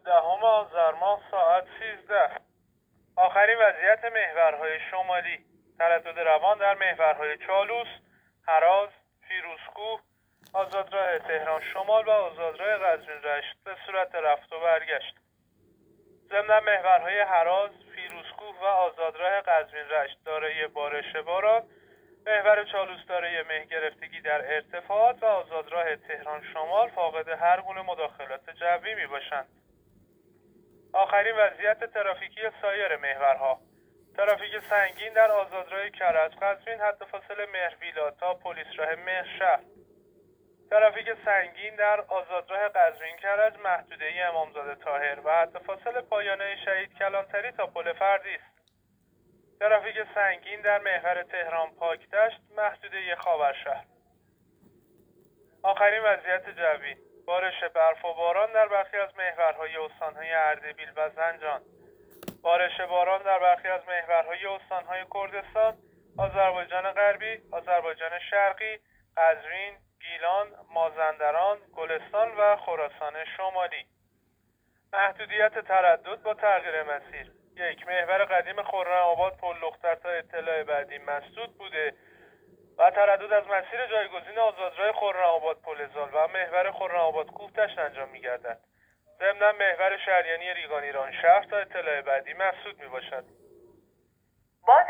10 آذر ماه ساعت 13. آخرین وضعیت محورهای شمالی: تردد روان در محورهای چالوس، هراز، فیروزکوه، آزادراه تهران شمال و آزادراه قزوین رشت به صورت رفت و برگشت. ضمن محورهای هراز، فیروزکوه و آزادراه قزوین رشت دارای بارش باران، محور چالوس دارای مه گرفتگی در ارتفاعات و آزادراه تهران شمال فاقد هر گونه مداخلات جوی می باشند. آخرین وضعیت ترافیکی سایر محورها: ترافیک سنگین در آزادراه کرج قزوین حد فاصله مهرویلا تا پلیس راه مهرشهر. ترافیک سنگین در آزادراه قزوین کرج محدوده امامزاده طاهر و حد فاصله پایانه شهید کلانتری تا پل فردیس. ترافیک سنگین در محور تهران پاکدشت محدوده خاورشهر. آخرین وضعیت جوی: بارش برف و باران در برخی از محورهای استانهای اردبیل و زنجان. بارش باران در برخی از محورهای استانهای کردستان، آذربایجان غربی، آذربایجان شرقی، قزوین، گیلان، مازندران، گلستان و خراسان شمالی. محدودیت تردد با تغییر مسیر: 1. محور قدیم خرم‌آباد پل‌لختر تا اطلاع بعدی مسدود بوده و تردد از مسیر جایگزین آزادراه خرم‌آباد پل‌زال و محور خرم‌آباد کوهتشت انجام می‌گردد. ضمن محور شهریانی ریگان ایران شهر تا اطلاع بعدی مسدود می‌باشد.